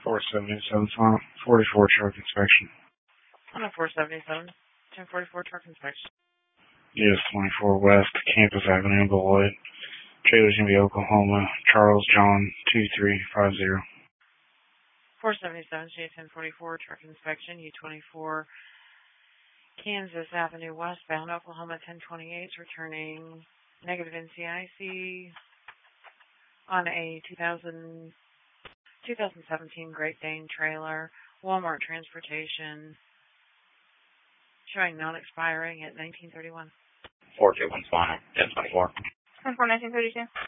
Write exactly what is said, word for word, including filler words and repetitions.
four seventy-seven, final forty-four truck inspection. On a four seventy-seven, ten forty-four truck inspection. U S twenty-four West, Campus Avenue, Beloit. Trailer's gonna be Oklahoma, Charles John, two three five zero. four seventy-seven, J ten forty-four truck inspection, U twenty-four Kansas Avenue westbound, Oklahoma ten twenty-eight, returning negative N C I C on a two thousand, twenty seventeen Great Dane trailer, Walmart transportation, showing non-expiring at nineteen thirty-one. four two one final, ten twenty-four. ten four nineteen thirty-two.